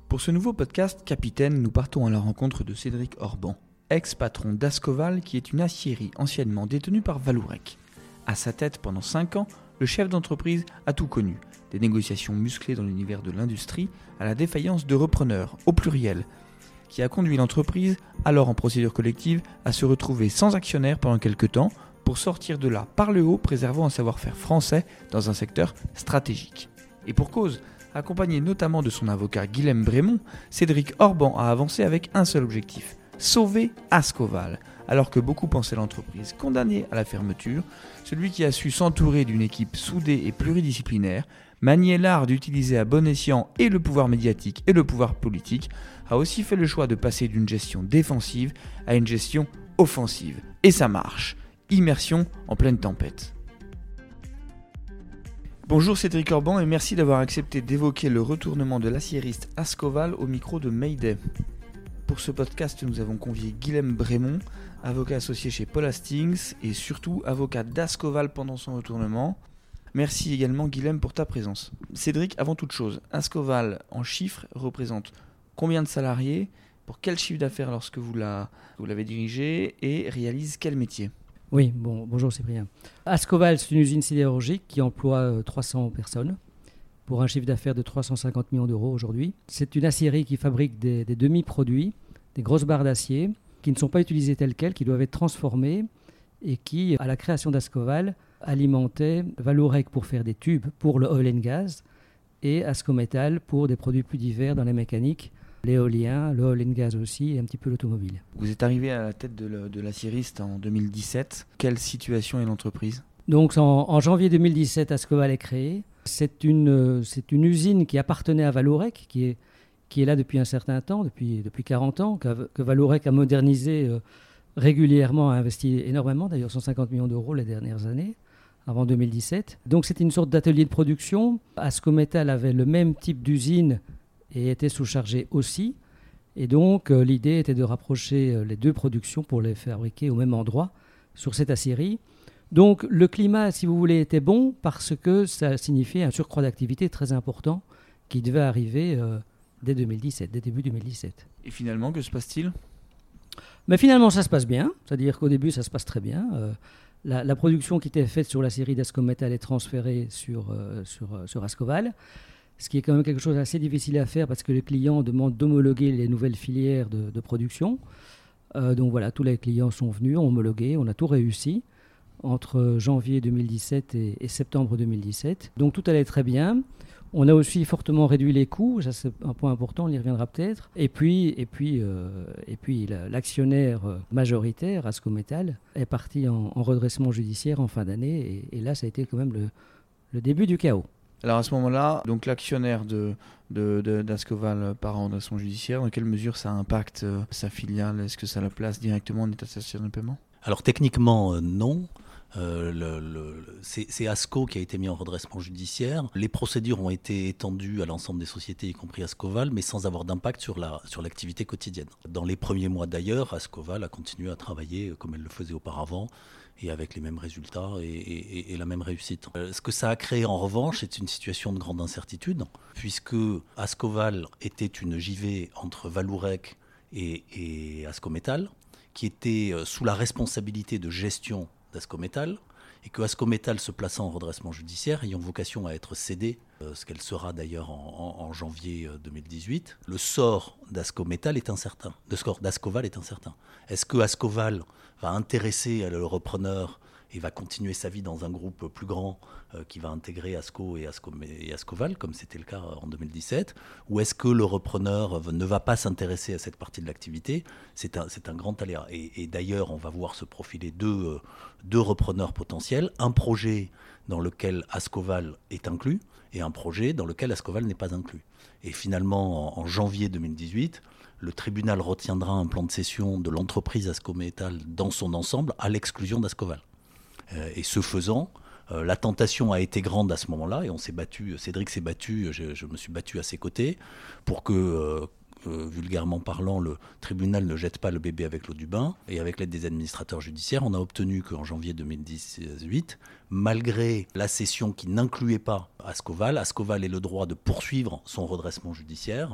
Pour ce nouveau podcast Capitaine, nous partons à la rencontre de Cédric Orban, ex-patron d'Ascoval qui est une aciérie anciennement détenue par Vallourec. À sa tête pendant 5 ans, le chef d'entreprise a tout connu, des négociations musclées dans l'univers de l'industrie à la défaillance de repreneurs, au pluriel, qui a conduit l'entreprise, alors en procédure collective, à se retrouver sans actionnaire pendant quelques temps pour sortir de là par le haut, préservant un savoir-faire français dans un secteur stratégique. Et pour cause, accompagné notamment de son avocat Guilhem Brémond, Cédric Orban a avancé avec un seul objectif, sauver Ascoval. Alors que beaucoup pensaient l'entreprise condamnée à la fermeture, celui qui a su s'entourer d'une équipe soudée et pluridisciplinaire, manier l'art d'utiliser à bon escient et le pouvoir médiatique et le pouvoir politique, a aussi fait le choix de passer d'une gestion défensive à une gestion offensive. Et ça marche. Immersion en pleine tempête. Bonjour Cédric Orban et merci d'avoir accepté d'évoquer le retournement de l'aciériste Ascoval au micro de Mayday. Pour ce podcast, nous avons convié Guilhem Brémond, avocat associé chez Paul Hastings et surtout avocat d'Ascoval pendant son retournement. Merci également Guilhem pour ta présence. Cédric, avant toute chose, Ascoval en chiffres représente combien de salariés, pour quel chiffre d'affaires lorsque vous l'avez dirigé et réalise quel métier ? Oui, bonjour Cyprien. Ascoval, c'est une usine sidérurgique qui emploie 300 personnes pour un chiffre d'affaires de 350 millions d'euros aujourd'hui. C'est une aciérie qui fabrique des demi-produits, des grosses barres d'acier qui ne sont pas utilisées telles quelles, qui doivent être transformées et qui, à la création d'Ascoval, alimentaient Vallourec pour faire des tubes pour le oil and gas et Ascométal pour des produits plus divers dans la mécanique, l'éolien, le oil and gas aussi et un petit peu l'automobile. Vous êtes arrivé à la tête de l'aciériste en 2017. Quelle situation est l'entreprise ? Donc en janvier 2017, Ascoval est créé. C'est une usine qui appartenait à Vallourec, qui est là depuis un certain temps, depuis 40 ans, que Vallourec a modernisé régulièrement, a investi énormément, d'ailleurs 150 millions d'euros les dernières années, avant 2017. Donc c'était une sorte d'atelier de production. Ascométal avait le même type d'usine et était sous-chargé aussi. Et donc l'idée était de rapprocher les deux productions pour les fabriquer au même endroit sur cette aciérie. Donc le climat, si vous voulez, était bon parce que ça signifiait un surcroît d'activité très important qui devait arriver dès début 2017. Et finalement, que se passe-t-il ? Mais finalement, ça se passe bien. C'est-à-dire qu'au début, ça se passe très bien. La production qui était faite sur la série d'Ascométal est transférée sur Ascoval, ce qui est quand même quelque chose d'assez difficile à faire parce que les clients demandent d'homologuer les nouvelles filières de production. Donc voilà, tous les clients sont venus, ont homologué, on a tout réussi entre janvier 2017 et septembre 2017. Donc tout allait très bien. On a aussi fortement réduit les coûts, ça c'est un point important, on y reviendra peut-être. Et puis l'actionnaire majoritaire, Ascométal, est parti en redressement judiciaire en fin d'année. Et là, ça a été quand même le début du chaos. Alors à ce moment-là, donc l'actionnaire d'Ascoval part en redressement judiciaire. Dans quelle mesure ça impacte sa filiale ? Est-ce que ça la place directement en état de cessation de paiement ? Alors techniquement, non. C'est Asco qui a été mis en redressement judiciaire. Les procédures ont été étendues à l'ensemble des sociétés, y compris Ascoval, mais sans avoir d'impact sur l'activité quotidienne. Dans les premiers mois d'ailleurs, Ascoval a continué à travailler comme elle le faisait auparavant et avec les mêmes résultats et la même réussite. Ce que ça a créé en revanche, c'est une situation de grande incertitude, puisque Ascoval était une JV entre Vallourec et Ascométal, qui était sous la responsabilité de gestion d'Ascométal, et que Ascométal se plaçant en redressement judiciaire, ayant vocation à être cédée, ce qu'elle sera d'ailleurs en janvier 2018, le sort d'Ascométal est incertain, le sort d'Ascoval est incertain. Est-ce que Ascoval va intéresser le repreneur et va continuer sa vie dans un groupe plus grand qui va intégrer Asco et Ascoval, comme c'était le cas en 2017, ou est-ce que le repreneur ne va pas s'intéresser à cette partie de l'activité ? C'est un grand aléa. Et d'ailleurs, on va voir se profiler deux repreneurs potentiels, un projet dans lequel Ascoval est inclus et un projet dans lequel Ascoval n'est pas inclus. Et finalement, en janvier 2018, le tribunal retiendra un plan de cession de l'entreprise Ascométal dans son ensemble à l'exclusion d'Ascoval. Et ce faisant, la tentation a été grande à ce moment-là et on s'est battu, Cédric s'est battu, je me suis battu à ses côtés pour que, vulgairement parlant, le tribunal ne jette pas le bébé avec l'eau du bain. Et avec l'aide des administrateurs judiciaires, on a obtenu qu'en janvier 2018, malgré la cession qui n'incluait pas Ascoval ait le droit de poursuivre son redressement judiciaire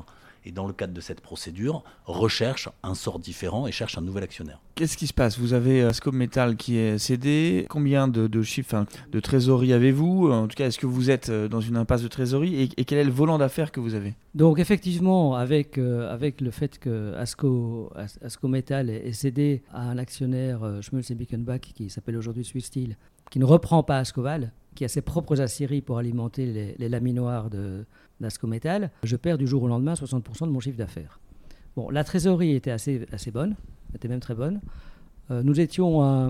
et dans le cadre de cette procédure, recherche un sort différent et cherche un nouvel actionnaire. Qu'est-ce qui se passe ? Vous avez Asco Metal qui est cédé. Combien de chiffres, de trésorerie avez-vous ? En tout cas, est-ce que vous êtes dans une impasse de trésorerie et quel est le volant d'affaires que vous avez ? Donc effectivement, avec le fait que Asco Metal est cédé à un actionnaire, Schmölz et Bickenbach, qui s'appelle aujourd'hui Swiss Steel, qui ne reprend pas Ascoval, qui a ses propres aciéries pour alimenter les laminoirs d'Asco Metal, je perds du jour au lendemain 60% de mon chiffre d'affaires. Bon, la trésorerie était assez bonne, était même très bonne. Nous étions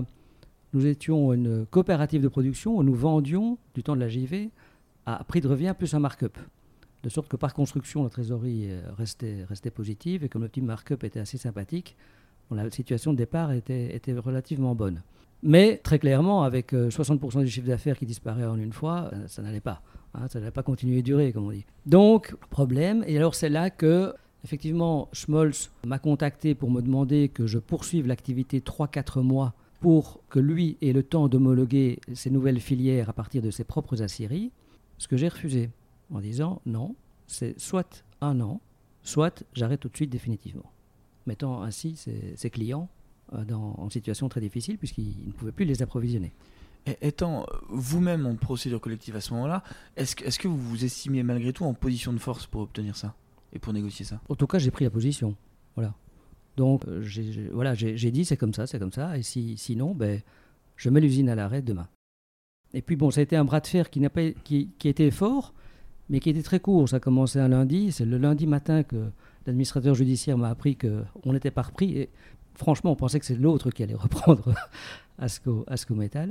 une coopérative de production où nous vendions du temps de la JV à prix de revient plus un markup. De sorte que par construction, la trésorerie restait positive et comme le petit markup était assez sympathique, la situation de départ était relativement bonne. Mais très clairement, avec 60% du chiffre d'affaires qui disparaît en une fois, ça n'allait pas. Ça n'allait pas continuer à durer, comme on dit. Donc, problème. Et alors, c'est là que, effectivement, Schmölz m'a contacté pour me demander que je poursuive l'activité 3-4 mois pour que lui ait le temps d'homologuer ses nouvelles filières à partir de ses propres aciéries, ce que j'ai refusé en disant non, c'est soit 1 an, soit j'arrête tout de suite définitivement, mettant ainsi ses clients en situation très difficile puisqu'ils ne pouvaient plus les approvisionner. Étant vous-même en procédure collective à ce moment-là, est-ce que vous vous estimiez malgré tout en position de force pour obtenir ça et pour négocier ça ? En tout cas, j'ai pris la position. Voilà. Donc, j'ai dit c'est comme ça. Et sinon, je mets l'usine à l'arrêt demain. Et puis bon, ça a été un bras de fer qui était fort, mais qui était très court. Ça a commencé un lundi. C'est le lundi matin que l'administrateur judiciaire m'a appris qu'on n'était pas repris. Et franchement, on pensait que c'est l'autre qui allait reprendre Asco Metal.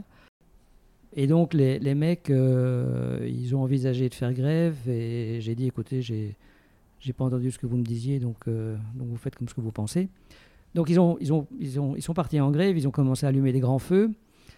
Et donc, les mecs, ils ont envisagé de faire grève. Et j'ai dit, écoutez, j'ai pas entendu ce que vous me disiez, donc vous faites comme ce que vous pensez. Donc, ils sont partis en grève. Ils ont commencé à allumer des grands feux.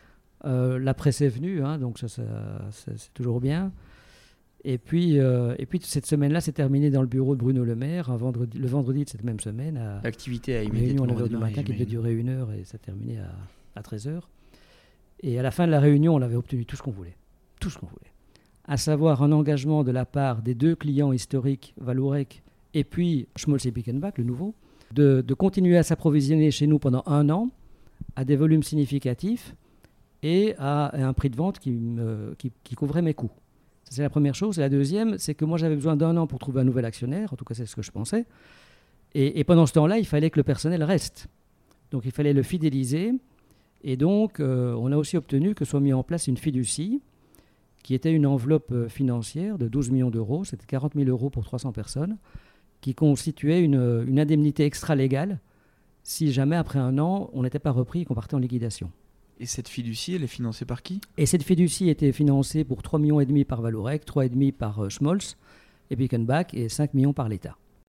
La presse est venue, donc ça, c'est toujours bien. Et puis cette semaine-là, c'est terminé dans le bureau de Bruno Le Maire, le vendredi de cette même semaine. L'activité a immédiatement réunion à 9h du matin qui devait durer 1 heure et ça terminé à 13h. Et à la fin de la réunion, on avait obtenu tout ce qu'on voulait. Tout ce qu'on voulait. À savoir un engagement de la part des 2 clients historiques, Vallourec et puis Schmölz et Bickenbach, le nouveau, de continuer à s'approvisionner chez nous pendant 1 an à des volumes significatifs et à un prix de vente qui couvrait mes coûts. Ça, c'est la première chose. Et la deuxième, c'est que moi, j'avais besoin d'1 an pour trouver un nouvel actionnaire. En tout cas, c'est ce que je pensais. Et pendant ce temps-là, il fallait que le personnel reste. Donc, il fallait le fidéliser. Et donc, on a aussi obtenu que soit mis en place une fiducie qui était une enveloppe financière de 12 millions d'euros. C'était 40 000 euros pour 300 personnes, qui constituait une indemnité extra-légale si jamais, après 1 an, on n'était pas repris et qu'on partait en liquidation. Et cette fiducie, elle est financée par qui ? Et cette fiducie était financée pour 3,5 millions par Vallourec, 3,5 millions par Schmölz et Bickenbach et 5 millions par l'État.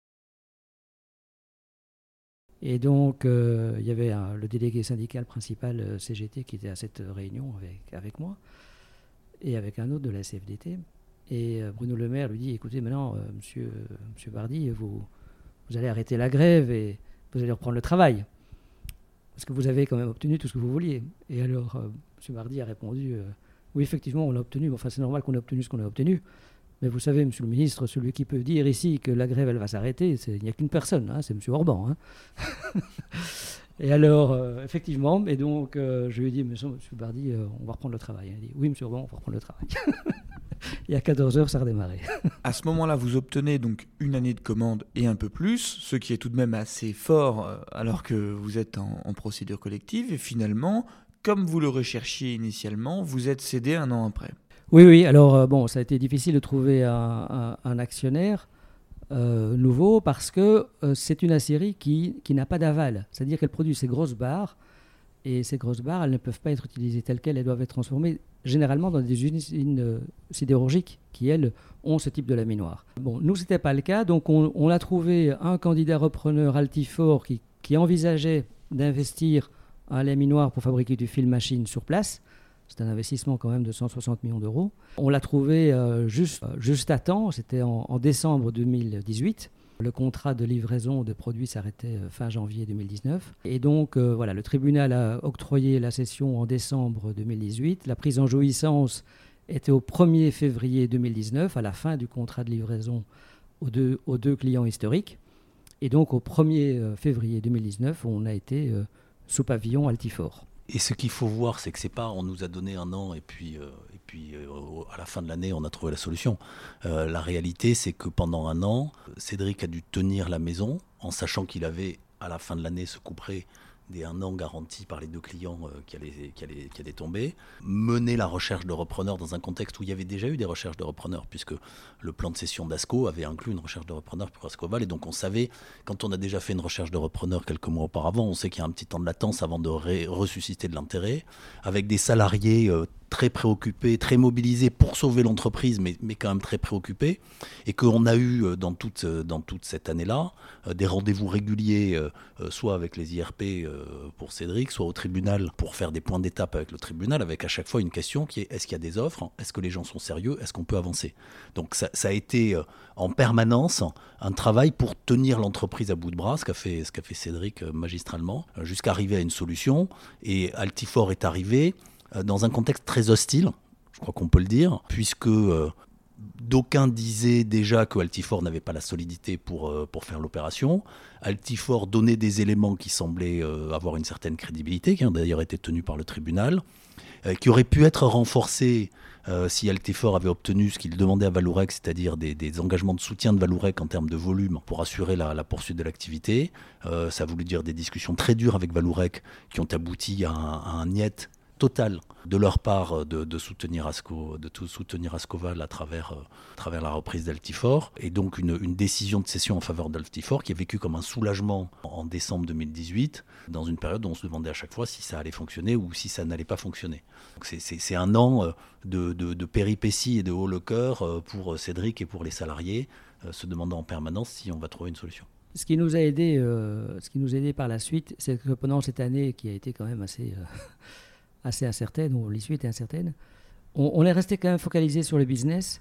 Et donc, il y avait le délégué syndical principal CGT qui était à cette réunion avec moi et avec un autre de la CFDT. Et Bruno Le Maire lui dit, écoutez, maintenant, monsieur Bardi, vous allez arrêter la grève et vous allez reprendre le travail. Parce que vous avez quand même obtenu tout ce que vous vouliez. Et alors, M. Bardi a répondu, oui, effectivement, on l'a obtenu. Enfin, c'est normal qu'on ait obtenu ce qu'on a obtenu. Mais vous savez, Monsieur le Ministre, celui qui peut dire ici que la grève, elle va s'arrêter, il n'y a qu'une personne, c'est M. Orban. Et alors, effectivement, et donc, je lui ai dit, M. Bardi, on va reprendre le travail. Il a dit, oui, M. Orban, on va reprendre le travail. Et à 14h, ça a redémarré. À ce moment-là, vous obtenez donc 1 année de commande et un peu plus, ce qui est tout de même assez fort alors que vous êtes en procédure collective. Et finalement, comme vous le recherchiez initialement, vous êtes cédé 1 an après. Oui. Alors, ça a été difficile de trouver un actionnaire nouveau parce que c'est une aciérie qui n'a pas d'aval. C'est-à-dire qu'elle produit ces grosses barres. Et ces grosses barres, elles ne peuvent pas être utilisées telles quelles. Elles doivent être transformées généralement dans des usines sidérurgiques qui, elles, ont ce type de laminoir. Bon, nous, ce n'était pas le cas. Donc, on a trouvé un candidat repreneur Altifort qui envisageait d'investir un laminoir pour fabriquer du fil machine sur place. C'est un investissement quand même de 160 millions d'euros. On l'a trouvé juste à temps. C'était en décembre 2018. Le contrat de livraison de produits s'arrêtait fin janvier 2019. Et donc, le tribunal a octroyé la cession en décembre 2018. La prise en jouissance était au 1er février 2019, à la fin du contrat de livraison aux deux clients historiques. Et donc au 1er février 2019, on a été sous pavillon Altifort. Et ce qu'il faut voir, c'est que c'est pas on nous a donné un an et puis à la fin de l'année, on a trouvé la solution. La réalité, c'est que pendant un an, Cédric a dû tenir la maison en sachant qu'il avait, à la fin de l'année, ce couperet des 1 an garanti par les 2 clients qui allaient tomber, mener la recherche de repreneurs dans un contexte où il y avait déjà eu des recherches de repreneurs, puisque le plan de cession d'Asco avait inclus une recherche de repreneurs pour Ascoval, et donc on savait, quand on a déjà fait une recherche de repreneurs quelques mois auparavant, on sait qu'il y a un petit temps de latence avant de ressusciter de l'intérêt, avec des salariés très préoccupés, très mobilisés pour sauver l'entreprise, mais quand même très préoccupés, et qu'on a eu dans toute cette année-là des rendez-vous réguliers, soit avec les IRP pour Cédric, soit au tribunal pour faire des points d'étape avec le tribunal, avec à chaque fois une question qui est: est-ce qu'il y a des offres ? Est-ce que les gens sont sérieux ? Est-ce qu'on peut avancer ? Donc ça a été en permanence un travail pour tenir l'entreprise à bout de bras, ce qu'a fait Cédric magistralement, jusqu'à arriver à une solution. Et Altifort est arrivé dans un contexte très hostile, je crois qu'on peut le dire, puisque d'aucuns disaient déjà que Altifort n'avait pas la solidité pour faire l'opération. Altifort donnait des éléments qui semblaient avoir une certaine crédibilité, qui ont d'ailleurs été tenus par le tribunal, qui auraient pu être renforcés si Altifort avait obtenu ce qu'il demandait à Vallourec, c'est-à-dire des engagements de soutien de Vallourec en termes de volume pour assurer la poursuite de l'activité. Ça a voulu dire des discussions très dures avec Vallourec qui ont abouti à un niet total de leur part de soutenir Ascoval à travers la reprise d'Altifort, et donc une décision de cession en faveur d'Altifort qui est vécue comme un soulagement en décembre 2018, dans une période où on se demandait à chaque fois si ça allait fonctionner ou si ça n'allait pas fonctionner. Donc c'est un an de péripéties et de haut le cœur pour Cédric et pour les salariés, se demandant en permanence si on va trouver une solution. Ce qui nous a aidé par la suite, c'est que pendant cette année qui a été quand même assez incertaine, où l'issue était incertaine, on est resté quand même focalisé sur le business,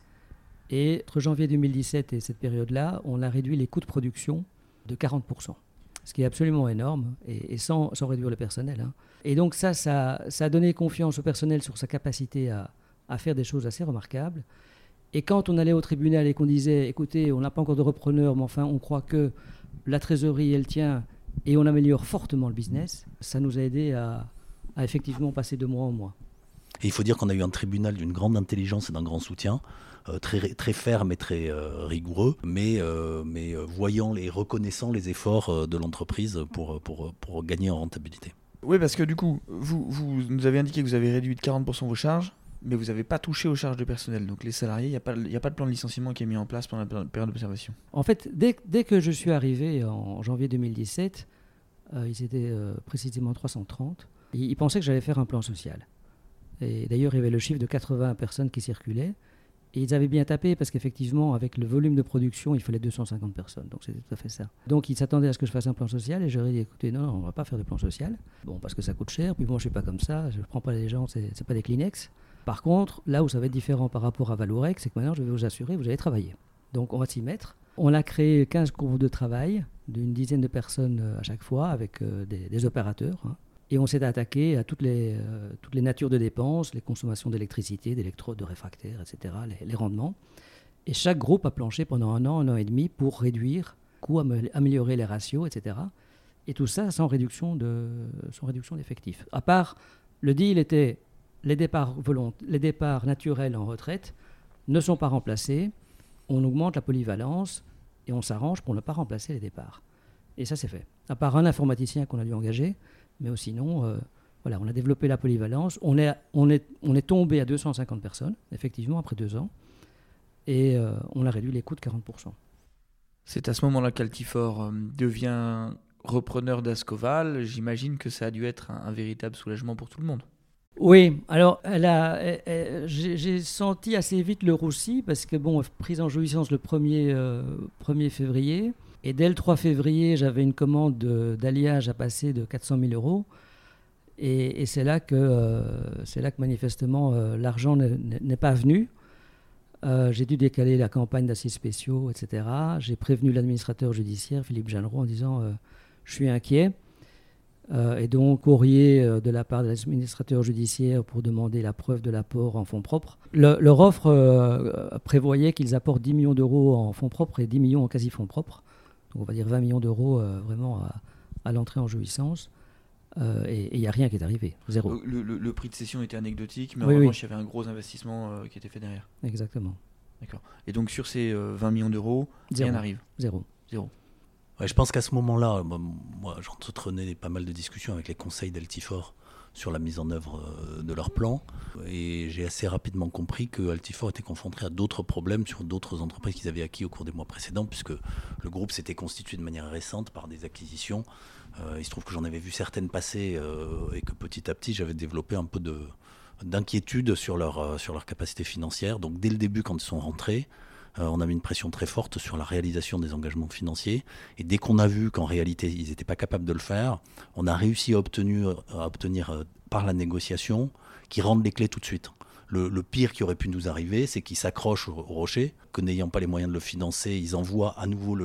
et entre janvier 2017 et cette période-là, on a réduit les coûts de production de 40%, ce qui est absolument énorme, et sans réduire le personnel, hein. Et donc ça a donné confiance au personnel sur sa capacité à faire des choses assez remarquables. Et quand on allait au tribunal et qu'on disait: écoutez, on n'a pas encore de repreneur, mais enfin on croit que la trésorerie elle tient et on améliore fortement le business, ça nous a aidé à effectivement passer de mois en mois. Et il faut dire qu'on a eu un tribunal d'une grande intelligence et d'un grand soutien, très ferme et très rigoureux, mais voyant et reconnaissant les efforts de l'entreprise pour gagner en rentabilité. Oui, parce que du coup, vous nous avez indiqué que vous avez réduit de 40% vos charges, mais vous n'avez pas touché aux charges de personnel. Donc les salariés, il n'y a pas de plan de licenciement qui est mis en place pendant la période d'observation. En fait, dès que je suis arrivé en janvier 2017, ils étaient précisément 330. Ils pensaient que j'allais faire un plan social. Et d'ailleurs, il y avait le chiffre de 80 personnes qui circulaient. Et ils avaient bien tapé parce qu'effectivement, avec le volume de production, il fallait 250 personnes. Donc c'était tout à fait ça. Donc ils s'attendaient à ce que je fasse un plan social, et je leur ai dit: écoutez, non, on ne va pas faire de plan social. Bon, parce que ça coûte cher. Puis bon, je ne suis pas comme ça. Je ne prends pas les gens, c'est pas des Kleenex. Par contre, là où ça va être différent par rapport à Vallourec, c'est que maintenant, je vais vous assurer, vous allez travailler. Donc on va s'y mettre. On a créé 15 groupes de travail d'une dizaine de personnes à chaque fois, avec des opérateurs, hein. Et on s'est attaqué à toutes les natures de dépenses, les consommations d'électricité, d'électrodes, de réfractaires, etc., les rendements. Et chaque groupe a planché pendant un an et demi pour réduire les coûts, améliorer les ratios, etc. Et tout ça sans réduction d'effectifs. À part, le deal était: les départs naturels en retraite ne sont pas remplacés, on augmente la polyvalence et on s'arrange pour ne pas remplacer les départs. Et ça, c'est fait. À part un informaticien qu'on a dû engager, mais sinon, voilà, on a développé la polyvalence. On est tombé à 250 personnes, effectivement, après 2 ans, et on a réduit les coûts de 40%. C'est à ce moment-là qu'Altifort devient repreneur d'Ascoval. J'imagine que ça a dû être un véritable soulagement pour tout le monde. Oui, alors j'ai senti assez vite le roussi, parce que prise en jouissance le 1er février, et dès le 3 février, j'avais une commande d'alliage à passer de 400 000 €. Et c'est là que manifestement l'argent n'est pas venu. J'ai dû décaler la campagne d'assises spéciaux, etc. J'ai prévenu l'administrateur judiciaire, Philippe Jeannereau, en disant je suis inquiet. Et donc courrier de la part de l'administrateur judiciaire pour demander la preuve de l'apport en fonds propres. Leur offre prévoyait qu'ils apportent 10 millions d'euros en fonds propres et 10 millions en quasi-fonds propres. Donc on va dire 20 millions d'euros vraiment à l'entrée en jouissance. Et il n'y a rien qui est arrivé, zéro. Le prix de cession était anecdotique, mais en Oui. revanche, il y avait un gros investissement qui était fait derrière. Exactement. D'accord. Et donc sur ces 20 millions d'euros, Zéro. rien n'arrive. Zéro. Ouais, je pense qu'à ce moment-là, moi j'entretenais pas mal de discussions avec les conseils d'Altifort sur la mise en œuvre de leur plan. Et j'ai assez rapidement compris que Altifort était confronté à d'autres problèmes sur d'autres entreprises qu'ils avaient acquis au cours des mois précédents, puisque le groupe s'était constitué de manière récente par des acquisitions. Il se trouve que j'en avais vu certaines passer et que petit à petit j'avais développé un peu d'inquiétude sur leur capacité financière. Donc dès le début, quand ils sont rentrés, on a mis une pression très forte sur la réalisation des engagements financiers. Et dès qu'on a vu qu'en réalité, ils n'étaient pas capables de le faire, on a réussi à obtenir par la négociation qu'ils rendent les clés tout de suite. Le pire qui aurait pu nous arriver, c'est qu'ils s'accrochent au rocher, que n'ayant pas les moyens de le financer, ils envoient à nouveau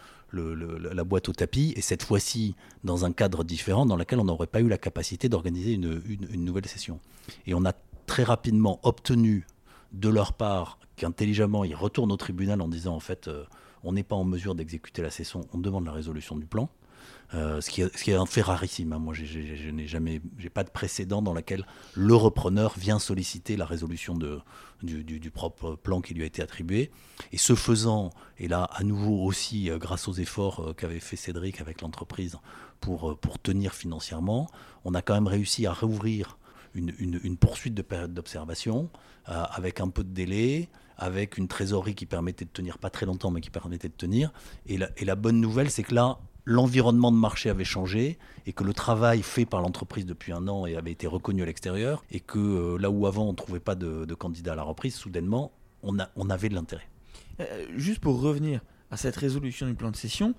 la boîte au tapis, et cette fois-ci dans un cadre différent dans lequel on n'aurait pas eu la capacité d'organiser une nouvelle session. Et on a très rapidement obtenu de leur part qu'intelligemment ils retournent au tribunal en disant en fait on n'est pas en mesure d'exécuter la session, on demande la résolution du plan. Ce qui est un fait rarissime. Moi, j'ai pas de précédent dans lequel le repreneur vient solliciter la résolution du propre plan qui lui a été attribué. Et ce faisant, et là à nouveau aussi grâce aux efforts qu'avait fait Cédric avec l'entreprise pour tenir financièrement, on a quand même réussi à réouvrir une poursuite de période d'observation avec un peu de délai, avec une trésorerie qui permettait de tenir pas très longtemps, mais qui permettait de tenir. Et la bonne nouvelle, c'est que là, l'environnement de marché avait changé et que le travail fait par l'entreprise depuis 1 an avait été reconnu à l'extérieur et que là où avant on ne trouvait pas de candidat à la reprise, soudainement, on avait de l'intérêt. Juste pour revenir à cette résolution du plan de cession,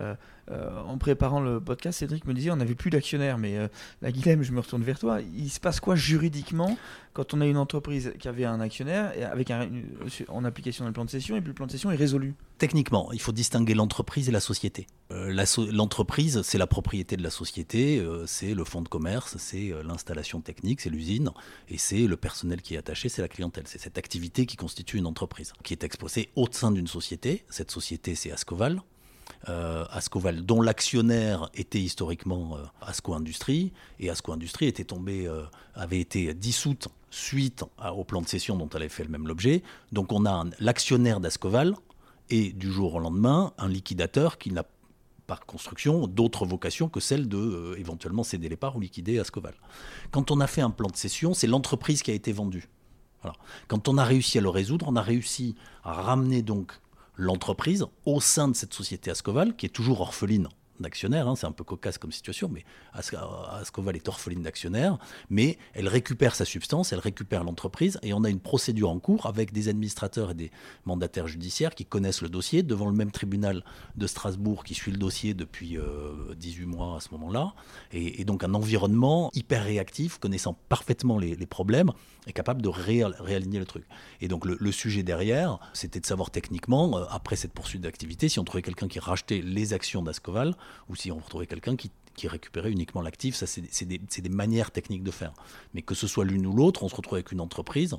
en préparant le podcast, Cédric me disait on n'avait plus d'actionnaires, mais là Guilhem, je me retourne vers toi, il se passe quoi juridiquement quand on a une entreprise qui avait un actionnaire et avec en application d'un plan de cession et puis le plan de cession est résolu? Techniquement, il faut distinguer l'entreprise et la société. L'entreprise, c'est la propriété de la société, c'est le fonds de commerce, c'est l'installation technique, c'est l'usine, et c'est le personnel qui est attaché, c'est la clientèle. C'est cette activité qui constitue une entreprise, qui est exposée au sein d'une société. Cette société, c'est Ascoval. Ascoval, dont l'actionnaire était historiquement Asco Industrie, et Asco Industrie avait été dissoute suite au plan de cession dont elle avait fait le même l'objet. Donc on a l'actionnaire d'Ascoval, et du jour au lendemain, un liquidateur qui n'a par construction d'autres vocations que celle de éventuellement céder les parts ou liquider Ascoval. Quand on a fait un plan de cession, c'est l'entreprise qui a été vendue. Voilà. Quand on a réussi à le résoudre, on a réussi à ramener donc l'entreprise au sein de cette société Ascoval, qui est toujours orpheline d'actionnaires, c'est un peu cocasse comme situation, mais Ascoval est orpheline d'actionnaires, mais elle récupère sa substance, elle récupère l'entreprise, et on a une procédure en cours avec des administrateurs et des mandataires judiciaires qui connaissent le dossier, devant le même tribunal de Strasbourg qui suit le dossier depuis 18 mois à ce moment-là, et donc un environnement hyper réactif, connaissant parfaitement les problèmes, est capable de réaligner le truc. Et donc le sujet derrière, c'était de savoir techniquement, après cette poursuite d'activité, si on trouvait quelqu'un qui rachetait les actions d'Ascoval, ou si on retrouvait quelqu'un qui récupérait uniquement l'actif. Ça, c'est des manières techniques de faire. Mais que ce soit l'une ou l'autre, on se retrouve avec une entreprise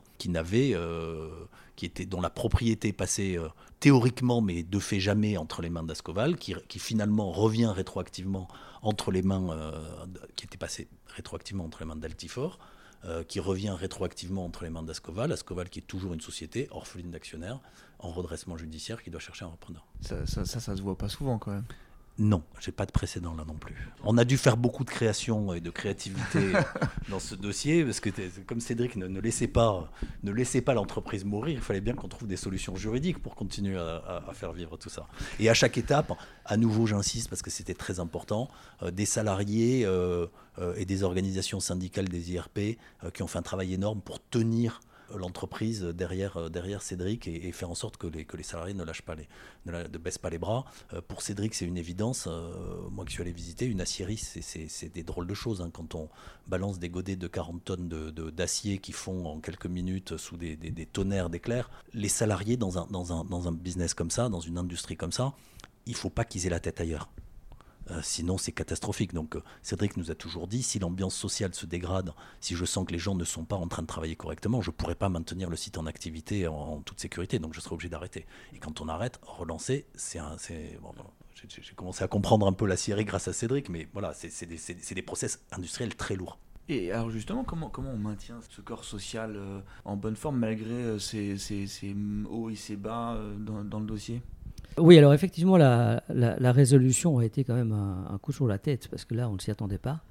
dont la propriété passait théoriquement, mais de fait jamais, entre les mains d'Ascoval, qui finalement revient rétroactivement entre les mains, qui était passé rétroactivement entre les mains d'Altifort, qui revient rétroactivement entre les mains d'Ascoval, Ascoval qui est toujours une société orpheline d'actionnaires, en redressement judiciaire, qui doit chercher un repreneur. Ça se voit pas souvent quand même. Non, j'ai pas de précédent là non plus. On a dû faire beaucoup de création et de créativité dans ce dossier, parce que comme Cédric ne laissait pas l'entreprise mourir, il fallait bien qu'on trouve des solutions juridiques pour continuer à faire vivre tout ça. Et à chaque étape, à nouveau j'insiste parce que c'était très important, des salariés et des organisations syndicales des IRP qui ont fait un travail énorme pour tenir l'entreprise derrière Cédric et faire en sorte que les salariés ne baissent pas les bras. Pour Cédric, c'est une évidence. Moi qui suis allé visiter, une aciérie, c'est des drôles de choses. Quand on balance des godets de 40 tonnes d'acier qui font en quelques minutes sous des tonnerres d'éclairs, les salariés dans un business comme ça, dans une industrie comme ça, il ne faut pas qu'ils aient la tête ailleurs. Sinon c'est catastrophique. Donc Cédric nous a toujours dit, si l'ambiance sociale se dégrade, si je sens que les gens ne sont pas en train de travailler correctement, je ne pourrai pas maintenir le site en activité en toute sécurité, donc je serai obligé d'arrêter. Et quand on arrête, relancer, j'ai commencé à comprendre un peu l'aciérie grâce à Cédric, mais voilà, c'est des process industriels très lourds. Et alors justement, comment on maintient ce corps social en bonne forme malgré ces hauts et ces bas dans le dossier ? Oui, alors effectivement, la résolution a été quand même un coup sur la tête, parce que là, on ne s'y attendait pas.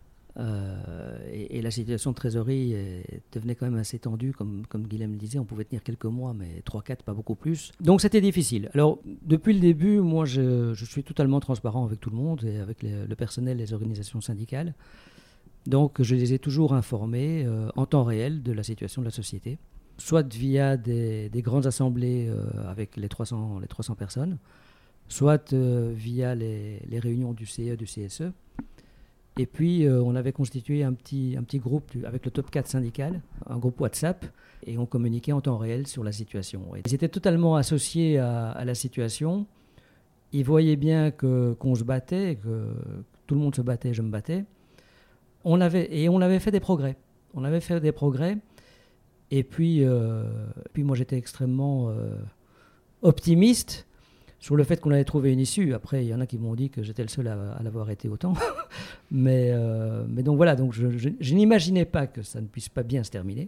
Et la situation de trésorerie devenait quand même assez tendue, comme Guilhem le disait, on pouvait tenir quelques mois, mais 3-4, pas beaucoup plus. Donc c'était difficile. Alors depuis le début, moi je suis totalement transparent avec tout le monde, et avec le personnel et les organisations syndicales. Donc je les ai toujours informés en temps réel de la situation de la société, soit via des grandes assemblées avec les 300 personnes, soit via les réunions du CE, du CSE. Et puis, on avait constitué un petit groupe avec le top 4 syndical, un groupe WhatsApp, et on communiquait en temps réel sur la situation. Et ils étaient totalement associés à la situation. Ils voyaient bien qu'on se battait, que tout le monde se battait, je me battais. On avait fait des progrès. Et puis moi, j'étais extrêmement optimiste sur le fait qu'on allait trouver une issue. Après, il y en a qui m'ont dit que j'étais le seul à l'avoir été autant. mais donc voilà, donc je n'imaginais pas que ça ne puisse pas bien se terminer.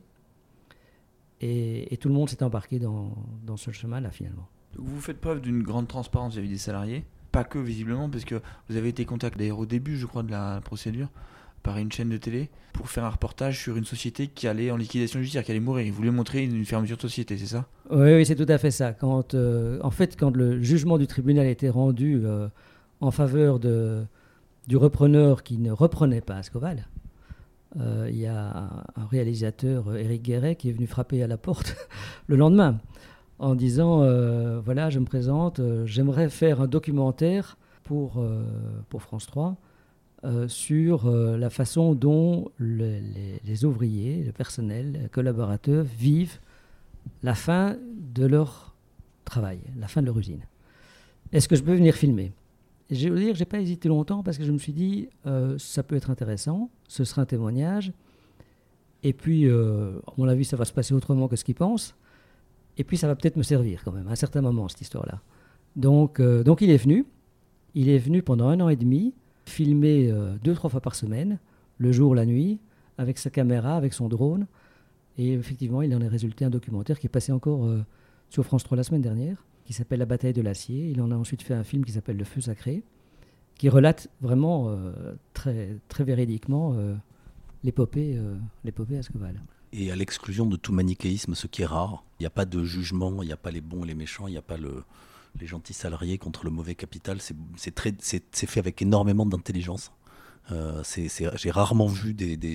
Et tout le monde s'est embarqué dans ce chemin-là, finalement. Vous faites preuve d'une grande transparence vis-à-vis des salariés, pas que visiblement, parce que vous avez été contacté d'ailleurs au début, je crois, de la procédure, par une chaîne de télé, pour faire un reportage sur une société qui allait en liquidation judiciaire, qui allait mourir. Ils voulaient montrer une fermeture de société, c'est ça ? Oui, c'est tout à fait ça. Quand le jugement du tribunal a été rendu en faveur du repreneur qui ne reprenait pas Ascoval, il y a un réalisateur, Éric Guéret, qui est venu frapper à la porte le lendemain en disant voilà, je me présente, j'aimerais faire un documentaire pour France 3 sur la façon dont les ouvriers, le personnel, les collaborateurs vivent la fin de leur travail, la fin de leur usine. Est-ce que je peux venir filmer ? Et je veux dire, je n'ai pas hésité longtemps parce que je me suis dit, ça peut être intéressant, ce sera un témoignage. Et puis, à mon avis, ça va se passer autrement que ce qu'ils pensent. Et puis, ça va peut-être me servir quand même, à un certain moment, cette histoire-là. Donc il est venu. Il est venu pendant 1 an et demi, filmer 2-3 fois par semaine, le jour, la nuit, avec sa caméra, avec son drone. Et effectivement, il en est résulté un documentaire qui est passé encore sur France 3 la semaine dernière, qui s'appelle La bataille de l'acier. Il en a ensuite fait un film qui s'appelle Le feu sacré, qui relate vraiment très, très véridiquement l'épopée Ascoval. Et à l'exclusion de tout manichéisme, ce qui est rare, il n'y a pas de jugement, il n'y a pas les bons et les méchants, il n'y a pas les gentils salariés contre le mauvais capital. C'est fait avec énormément d'intelligence. J'ai rarement vu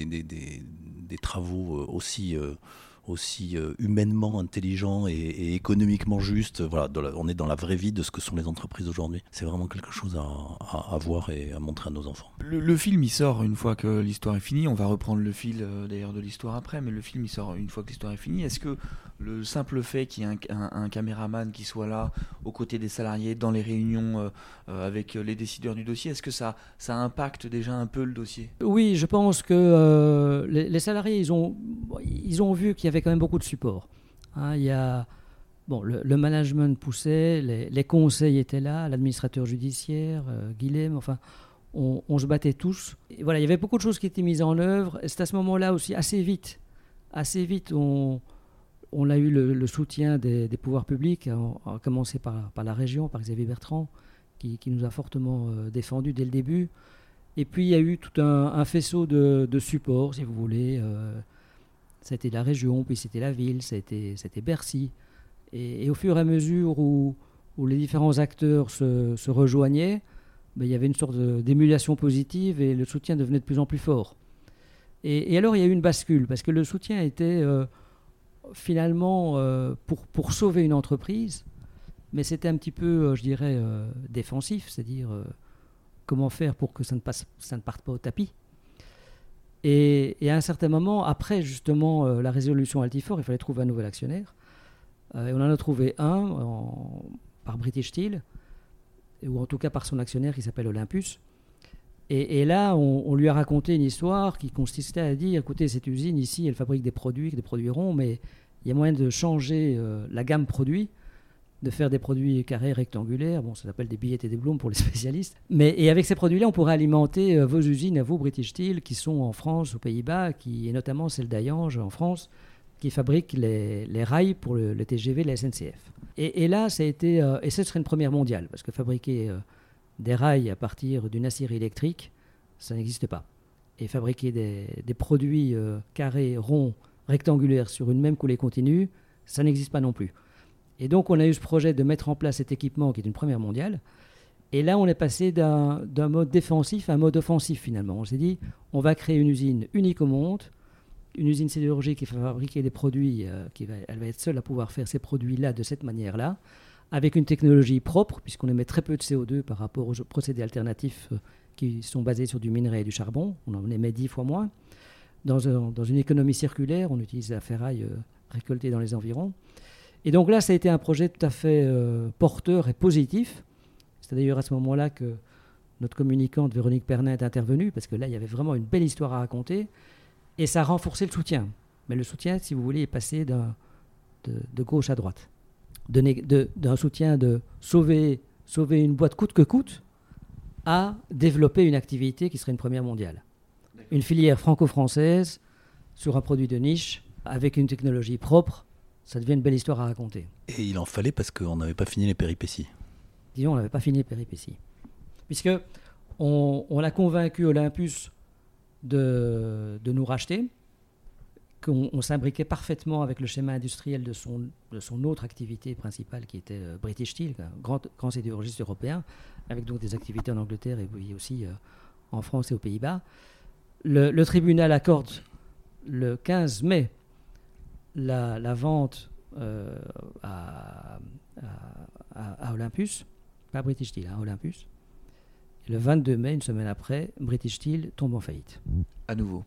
des travaux aussi humainement intelligents et économiquement justes. Voilà, on est dans la vraie vie de ce que sont les entreprises aujourd'hui. C'est vraiment quelque chose à voir et à montrer à nos enfants. Le film, il sort une fois que l'histoire est finie. On va reprendre le fil d'ailleurs de l'histoire après, mais le film, il sort une fois que l'histoire est finie. Est-ce que le simple fait qu'il y ait un caméraman qui soit là, aux côtés des salariés, dans les réunions avec les décideurs du dossier, est-ce que ça impacte déjà un peu le dossier ? Oui, je pense que les salariés, ils ont vu qu'il y avait quand même beaucoup de support. Hein, le management poussait, les conseils étaient là, l'administrateur judiciaire, Guilhem, enfin, on se battait tous. Et voilà, il y avait beaucoup de choses qui étaient mises en œuvre. Et c'est à ce moment-là aussi, assez vite, on a eu le soutien des pouvoirs publics, à commencer par la région, par Xavier Bertrand, qui nous a fortement défendus dès le début. Et puis il y a eu tout un faisceau de support, si vous voulez. Ça a été la région, puis c'était la ville, c'était Bercy. Et au fur et à mesure où les différents acteurs se rejoignaient, il y avait une sorte d'émulation positive et le soutien devenait de plus en plus fort. Et alors il y a eu une bascule, parce que le soutien était finalement pour sauver une entreprise, mais c'était un petit peu, je dirais, défensif, c'est-à-dire comment faire pour que ça ne parte pas au tapis. Et à un certain moment, après justement la résolution Altifort, il fallait trouver un nouvel actionnaire. Et on en a trouvé un par British Steel, ou en tout cas par son actionnaire qui s'appelle Olympus. Et là, on lui a raconté une histoire qui consistait à dire, écoutez, cette usine ici, elle fabrique des produits ronds, mais il y a moyen de changer la gamme produit de faire des produits carrés rectangulaires. Bon, ça s'appelle des billettes et des blooms pour les spécialistes. Et avec ces produits-là, on pourrait alimenter vos usines à vous, British Steel, qui sont en France, aux Pays-Bas, et notamment celle d'Hayange en France, qui fabrique les rails pour le TGV, la SNCF. Et là, ça a été, et ce serait une première mondiale, parce que fabriquer des rails à partir d'une aciérie électrique, ça n'existe pas. Et fabriquer des produits carrés, ronds, rectangulaires sur une même coulée continue, ça n'existe pas non plus. Et donc, on a eu ce projet de mettre en place cet équipement qui est une première mondiale. Et là, on est passé d'un mode défensif à un mode offensif, finalement. On s'est dit, on va créer une usine unique au monde, une usine sidérurgique qui va fabriquer des produits, elle va être seule à pouvoir faire ces produits-là de cette manière-là, avec une technologie propre, puisqu'on émet très peu de CO2 par rapport aux procédés alternatifs qui sont basés sur du minerai et du charbon. On en émet 10 fois moins. Dans une économie circulaire, on utilise la ferraille récoltée dans les environs. Et donc là, ça a été un projet tout à fait porteur et positif. C'est d'ailleurs à ce moment-là que notre communicante Véronique Pernin est intervenue, parce que là, il y avait vraiment une belle histoire à raconter, et ça a renforcé le soutien. Mais le soutien, si vous voulez, est passé de gauche à droite. D'un soutien de sauver une boîte coûte que coûte, à développer une activité qui serait une première mondiale. Une filière franco-française sur un produit de niche, avec une technologie propre, ça devient une belle histoire à raconter. Et il en fallait parce qu'on n'avait pas fini les péripéties. Disons, on n'avait pas fini les péripéties. Puisque on a convaincu Olympus de nous racheter, qu'on s'imbriquait parfaitement avec le schéma industriel de son autre activité principale qui était British Steel, un grand sidérurgiste européen, avec donc des activités en Angleterre et aussi en France et aux Pays-Bas. Le tribunal accorde le 15 mai la vente à Olympus, pas British Steel, à Olympus. Et le 22 mai, une semaine après, British Steel tombe en faillite. À nouveau.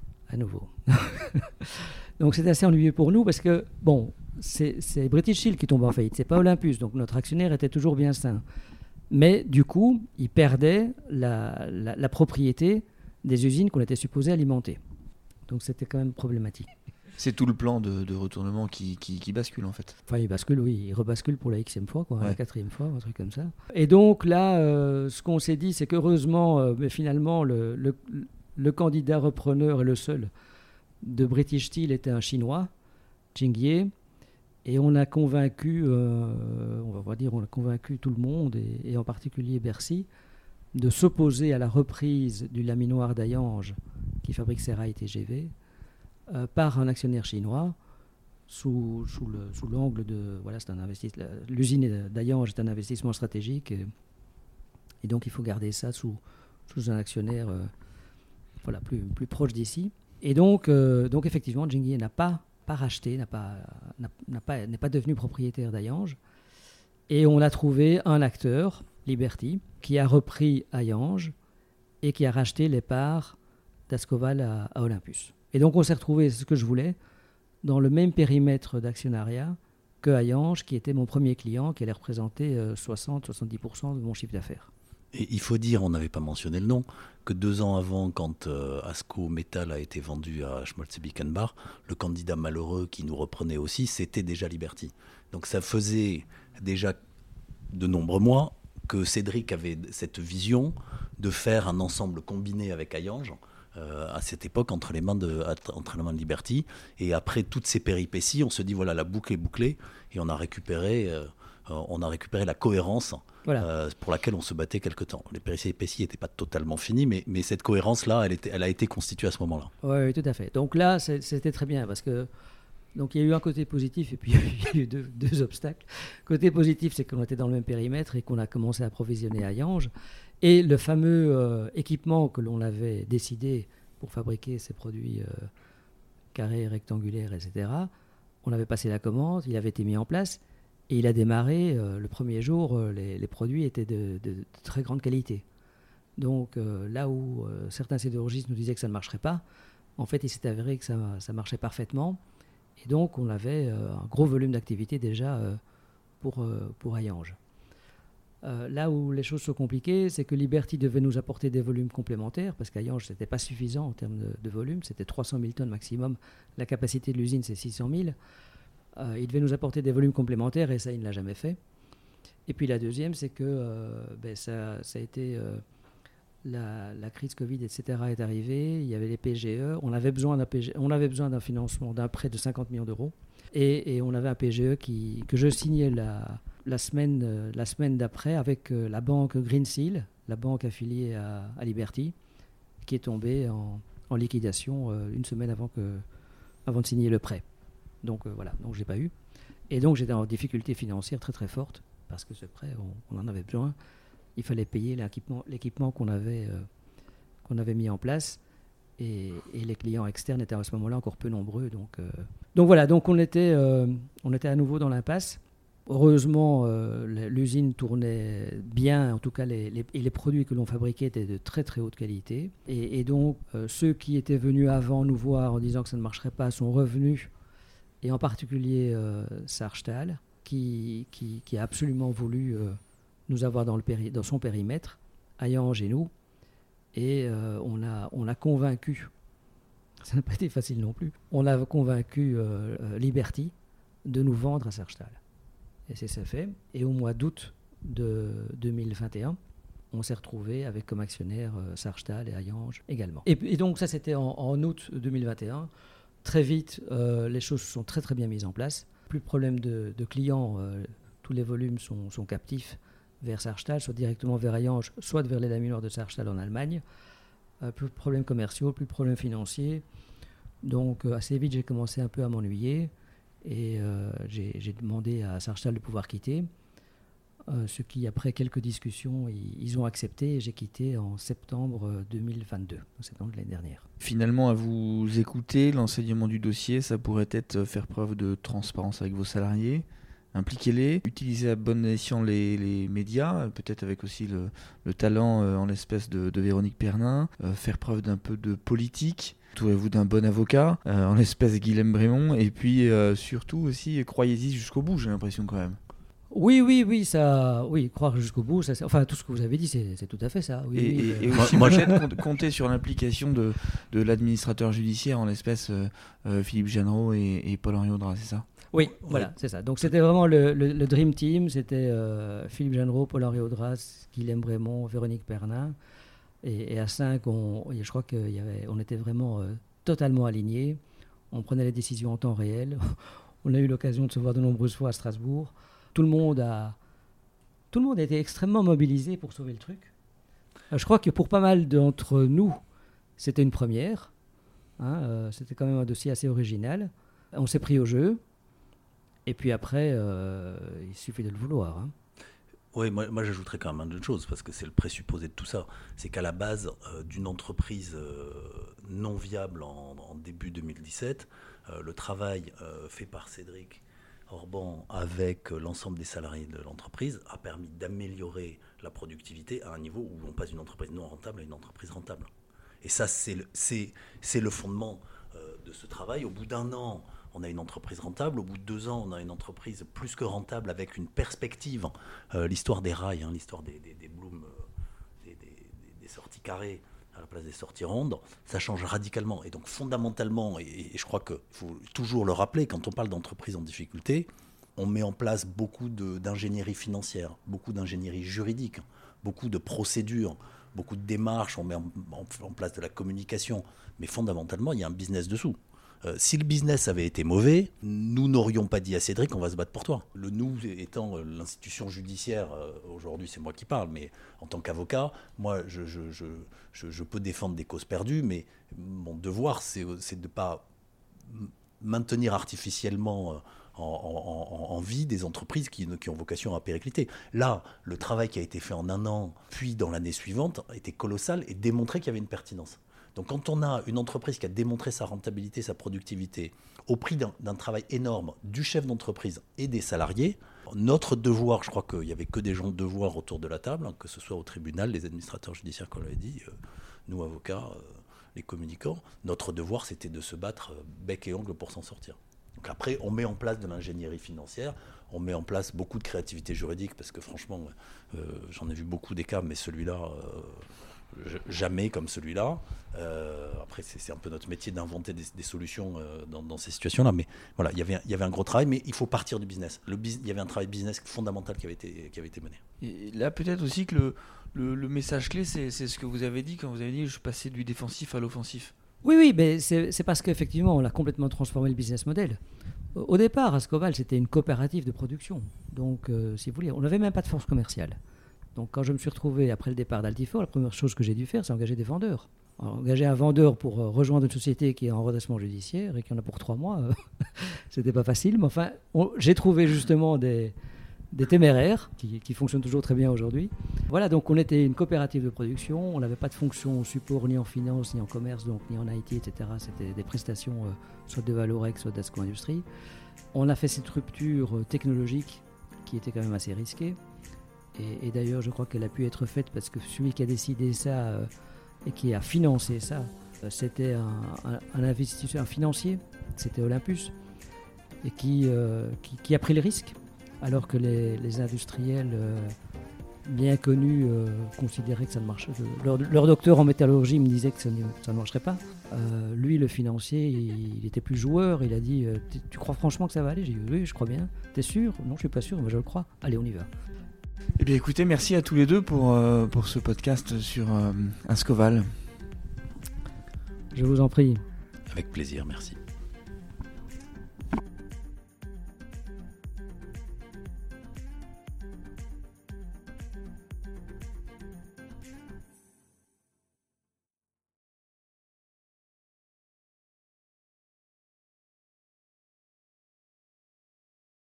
Donc c'est assez ennuyeux pour nous parce que, bon, c'est British Steel qui tombe en faillite, c'est pas Olympus, donc notre actionnaire était toujours bien sain. Mais du coup, il perdait la propriété des usines qu'on était supposé alimenter. Donc c'était quand même problématique. C'est tout le plan de retournement qui bascule en fait. Enfin, il bascule, oui, il rebascule pour la xème fois, quoi, la 4e fois, un truc comme ça. Et donc là, ce qu'on s'est dit, c'est qu'heureusement, mais finalement, le candidat repreneur et le seul de British Steel était un Chinois, Jingye, et on a convaincu, on a convaincu tout le monde, et en particulier Bercy, de s'opposer à la reprise du laminoir d'Hayange, qui fabrique ses rails TGV, par un actionnaire chinois, sous l'angle de... Voilà, c'est un investissement. L'usine d'Hayange est un investissement stratégique, et donc il faut garder ça sous un actionnaire plus proche d'ici. Et donc effectivement, Jingye n'a pas racheté, n'est pas devenu propriétaire d'Hayange. Et on a trouvé un acteur, Liberty, qui a repris Hayange et qui a racheté les parts d'Ascoval à Olympus. Et donc on s'est retrouvé, c'est ce que je voulais, dans le même périmètre d'actionnariat que Hayange, qui était mon premier client, qui allait représenter 60-70% de mon chiffre d'affaires. Et il faut dire, on n'avait pas mentionné le nom, que 2 ans avant, quand Asco Metal a été vendu à Schmolze-Bickenbach, le candidat malheureux qui nous reprenait aussi, c'était déjà Liberty. Donc ça faisait déjà de nombreux mois que Cédric avait cette vision de faire un ensemble combiné avec Hayange, à cette époque, entre les mains de Liberty. Et après toutes ces péripéties, on se dit, voilà, la boucle est bouclée, et on a récupéré la cohérence. Voilà. Pour laquelle on se battait quelque temps. Les péripéties n'étaient pas totalement finies, mais cette cohérence-là, elle a été constituée à ce moment-là. Oui, tout à fait. Donc là, c'était très bien, parce que donc il y a eu un côté positif et puis il y a eu deux obstacles. Côté positif, c'est qu'on était dans le même périmètre et qu'on a commencé à approvisionner à Hayange. Et le fameux équipement que l'on avait décidé pour fabriquer ces produits carrés, rectangulaires, etc., on avait passé la commande, il avait été mis en place. Et il a démarré, le premier jour, les produits étaient de très grande qualité. Donc là où certains sidérurgistes nous disaient que ça ne marcherait pas, en fait il s'est avéré que ça marchait parfaitement. Et donc on avait un gros volume d'activité déjà pour Hayange. Là où les choses sont compliquées, c'est que Liberty devait nous apporter des volumes complémentaires, parce qu'Hayange, ce n'était pas suffisant en termes de volume, c'était 300 000 tonnes maximum. La capacité de l'usine, c'est 600 000. Il devait nous apporter des volumes complémentaires et ça, il ne l'a jamais fait. Et puis la deuxième, c'est que ça a été la crise Covid, etc. est arrivée. Il y avait les PGE. On avait besoin d'un financement, d'un prêt de 50 millions d'euros. Et on avait un PGE que je signais la semaine d'après avec la banque Greensill, la banque affiliée à Liberty, qui est tombée en liquidation une semaine avant de signer le prêt. Donc voilà, donc je n'ai pas eu. Et donc j'étais en difficulté financière très très forte, parce que ce prêt, on en avait besoin. Il fallait payer l'équipement qu'on avait mis en place. Et les clients externes étaient à ce moment-là encore peu nombreux. Donc voilà, donc on était à nouveau dans l'impasse. Heureusement, l'usine tournait bien. En tout cas, les produits que l'on fabriquait étaient de très très haute qualité. Et donc, ceux qui étaient venus avant nous voir en disant que ça ne marcherait pas sont revenus. Et en particulier Sarchtal, qui a absolument voulu nous avoir dans son périmètre, Hayange et nous. Et on a convaincu, ça n'a pas été facile non plus, on a convaincu Liberty de nous vendre à Sarchtal. Et c'est ça fait. Et au mois d'août de 2021, on s'est retrouvé avec comme actionnaires Sarchtal et Hayange également. Et donc ça, c'était en août 2021. Très vite, les choses se sont très très bien mises en place. Plus de problème de clients, tous les volumes sont captifs vers Sarchtal, soit directement vers Hayange, soit vers les lamineurs de Sarchtal en Allemagne. Plus de problèmes commerciaux, plus de problèmes financiers. Donc assez vite, j'ai commencé un peu à m'ennuyer et j'ai demandé à Sarchtal de pouvoir quitter. Ce qui, après quelques discussions, ils ont accepté et j'ai quitté en septembre 2022, en septembre de l'année dernière. Finalement, à vous écouter, l'enseignement du dossier, ça pourrait être faire preuve de transparence avec vos salariés, impliquez-les, utilisez à bon escient les médias, peut-être avec aussi le talent en l'espèce de Véronique Pernin, faire preuve d'un peu de politique, entourez-vous d'un bon avocat, en l'espèce Guilhem Brémond, et puis surtout aussi, croyez-y jusqu'au bout, j'ai l'impression quand même. Oui, croire jusqu'au bout, tout ce que vous avez dit, c'est tout à fait ça. Oui, et aussi peut-être compter sur l'implication de l'administrateur judiciaire, en l'espèce Philippe Jeanneret et Paul-Henri Audras, c'est ça ? Oui, voilà, c'est ça. Donc c'était vraiment le Dream Team, c'était Philippe Jeanneret, Paul-Henri Audras, Guilhem Brémond, Véronique Pernin. Et à 5, je crois qu'on était vraiment totalement alignés. On prenait les décisions en temps réel. On a eu l'occasion de se voir de nombreuses fois à Strasbourg. Tout le monde a été extrêmement mobilisé pour sauver le truc. Je crois que pour pas mal d'entre nous, c'était une première. C'était quand même un dossier assez original. On s'est pris au jeu. Et puis après, il suffit de le vouloir. Oui, moi j'ajouterais quand même une autre chose, parce que c'est le présupposé de tout ça. C'est qu'à la base d'une entreprise non viable en début 2017, le travail fait par Cédric Orban avec l'ensemble des salariés de l'entreprise a permis d'améliorer la productivité à un niveau où on passe d'une entreprise non rentable à une entreprise rentable. Et ça, c'est le fondement de ce travail. Au bout d'un an, on a une entreprise rentable. Au bout de 2 ans, on a une entreprise plus que rentable avec une perspective. L'histoire des rails, l'histoire des blooms, des sorties carrées à la place des sorties rondes, ça change radicalement. Et donc fondamentalement, et je crois qu'il faut toujours le rappeler, quand on parle d'entreprise en difficulté, on met en place beaucoup d'ingénierie financière, beaucoup d'ingénierie juridique, beaucoup de procédures, beaucoup de démarches, on met en place de la communication. Mais fondamentalement, il y a un business dessous. Si le business avait été mauvais, nous n'aurions pas dit à Cédric on va se battre pour toi. Le nous étant l'institution judiciaire, aujourd'hui c'est moi qui parle, mais en tant qu'avocat, moi je peux défendre des causes perdues, mais mon devoir c'est de ne pas maintenir artificiellement en vie des entreprises qui ont vocation à péricliter. Là, le travail qui a été fait en 1 an, puis dans l'année suivante, a été colossal et démontré qu'il y avait une pertinence. Donc quand on a une entreprise qui a démontré sa rentabilité, sa productivité, au prix d'un travail énorme du chef d'entreprise et des salariés, notre devoir, je crois qu'il n'y avait que des gens de devoir autour de la table, que ce soit au tribunal, les administrateurs judiciaires, comme on l'avait dit, nous avocats, les communicants, notre devoir c'était de se battre bec et ongle pour s'en sortir. Donc après, on met en place de l'ingénierie financière, on met en place beaucoup de créativité juridique, parce que franchement, j'en ai vu beaucoup des cas, mais celui-là... jamais comme celui-là. Après, c'est un peu notre métier d'inventer des solutions dans ces situations-là. Mais voilà, il y avait un gros travail, mais il faut partir du business. Il y avait un travail business fondamental qui avait été mené. Et là, peut-être aussi que le message clé, c'est ce que vous avez dit quand vous avez dit je passais du défensif à l'offensif. Oui, mais c'est parce qu'effectivement, on a complètement transformé le business model. Au départ, Ascoval, c'était une coopérative de production. Donc, si vous voulez, on n'avait même pas de force commerciale. Donc, quand je me suis retrouvé après le départ d'Altifort, la première chose que j'ai dû faire, c'est engager des vendeurs. Alors, engager un vendeur pour rejoindre une société qui est en redressement judiciaire et qui en a pour 3 mois, c'était pas facile. Mais enfin, j'ai trouvé justement des téméraires qui fonctionnent toujours très bien aujourd'hui. Voilà, donc on était une coopérative de production, on n'avait pas de fonction au support ni en finance, ni en commerce, donc ni en IT, etc. C'était des prestations soit de Vallourec, soit d'Asco Industrie. On a fait cette rupture technologique qui était quand même assez risquée. Et d'ailleurs, je crois qu'elle a pu être faite parce que celui qui a décidé ça et qui a financé ça, c'était un investisseur financier, c'était Olympus, et qui a pris le risque. Alors que les industriels bien connus considéraient que ça ne marchait pas. Leur docteur en métallurgie me disait que ça ne marcherait pas. Lui, le financier, il était plus joueur. Il a dit tu crois franchement que ça va aller ? J'ai dit oui, je crois bien. T'es sûr ? Non, je suis pas sûr, mais je le crois. Allez, on y va. Eh bien écoutez, merci à tous les deux pour ce podcast sur Ascoval. Je vous en prie. Avec plaisir, merci.